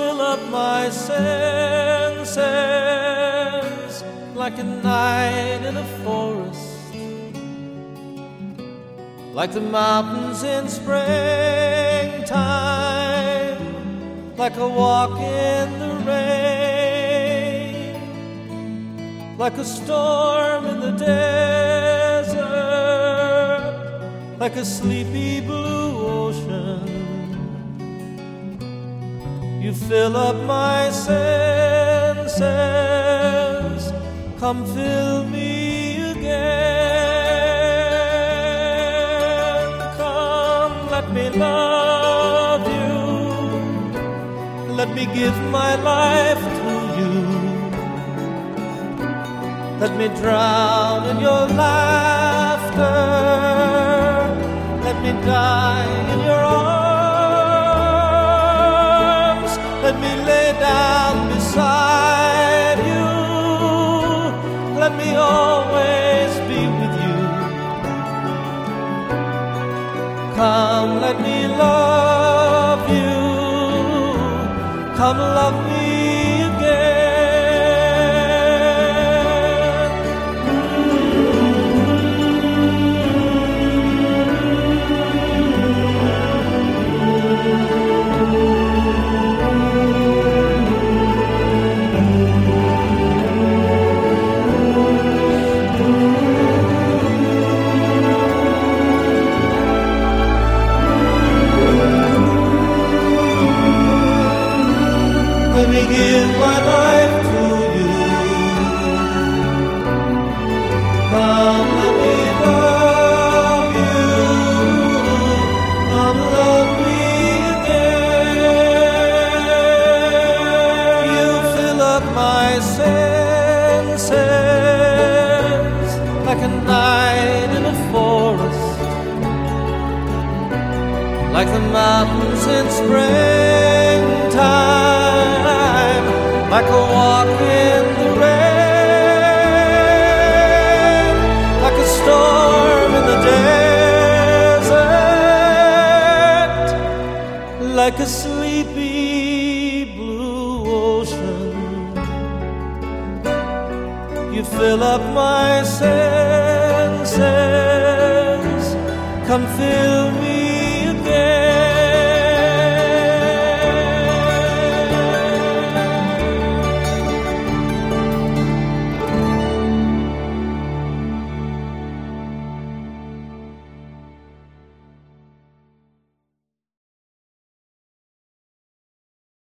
fill up my senses like a night in a forest, like the mountains in springtime, like a walk in the rain, like a storm in the desert, like a sleepy blue ocean. You fill up my senses, come fill me again. Come, let me love you, let me give my life to you, let me drown in your laughter, let me die in your arms, let me lay down beside you, let me always be with you. Come, let me love you, come love me again. Let me give my life to you. Come, let me love you. Come, love me again. You fill up my senses like a night in a forest, like the mountains in springtime, like a walk in the rain, like a storm in the desert, like a sleepy blue ocean. You fill up my senses, come fill me